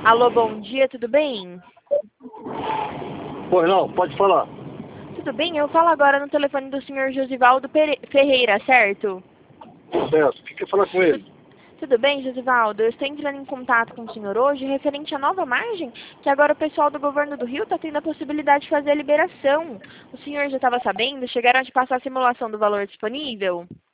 Alô, bom dia, tudo bem? Pois não, pode falar. Tudo bem? Eu falo agora no telefone do senhor Josivaldo Ferreira, certo? Certo. O que quer falar com ele? Tudo bem, Josivaldo? Eu estou entrando em contato com o senhor hoje referente à nova margem, que agora o pessoal do governo do Rio está tendo a possibilidade de fazer a liberação. O senhor já estava sabendo? Chegaram a te passar a simulação do valor disponível?